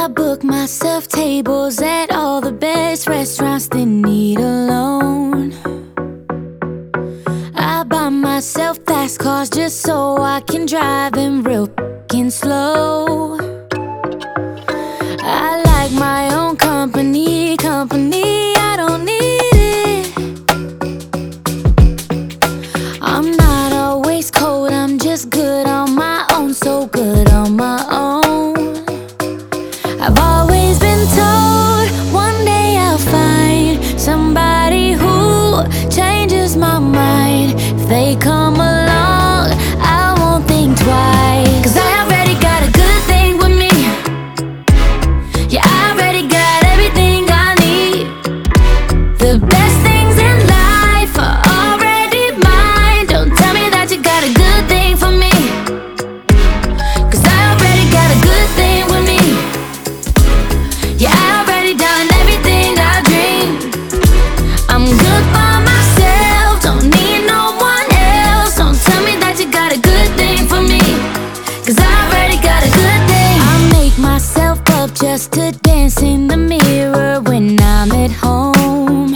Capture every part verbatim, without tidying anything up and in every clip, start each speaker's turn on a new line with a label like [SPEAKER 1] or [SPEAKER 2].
[SPEAKER 1] book myself tables at all the best restaurants that need a loan. I buy myself fast cars just so I can drive them real f***ing slow. I like my own company, company, I don't need it. I'm not always cold, I'm just good on my own, so good on my own. I've always been told one day I'll find somebody who changes my mind. If they come along, I won't think twice, 'cause I already got a good thing with me. Yeah, I already got everything I need. The best things in life are already mine. Don't tell me that you got a good thing for me, 'cause I already got a good thing with me. Yeah, I already done everything I dreamed. I'm good by myself, don't need no one else. Don't tell me that you got a good thing for me, 'cause I already got a good thing. I make myself up just to dance in the mirror when I'm at home.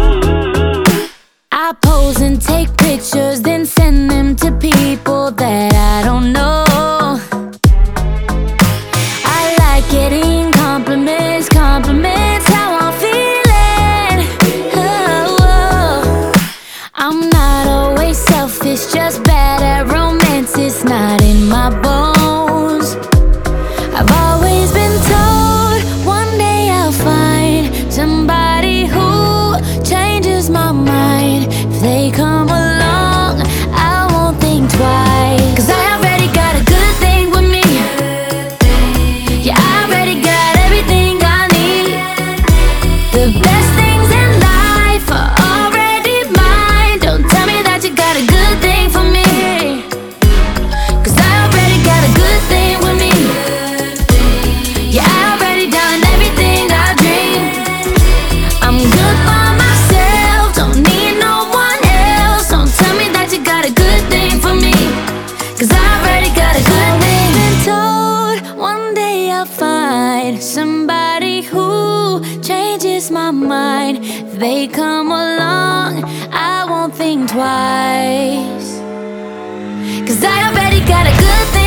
[SPEAKER 1] I pose and take pictures, then send them to people that I don't know. I like getting compliments, compliments how I'm feeling. Oh, oh. I'm not always selfish, just bad at romance, it's not in my bones. I've always been told one day I'll find somebody who changes my mind. If they come along, I won't think twice, 'cause I already got a good thing with me. Yeah, I already got everything I need. The best things in life are already mine. Don't tell me that you got a good thing for me, 'cause I already got a good thing with me. Yeah, I already done everything I dreamed. I'm good by myself, don't need no one else. Don't tell me that you got a good thing for me, 'cause I already got a good thing. Been told one day I'll find somebody who changes my mind. If they come along, I won't think twice, 'cause I already got a good thing.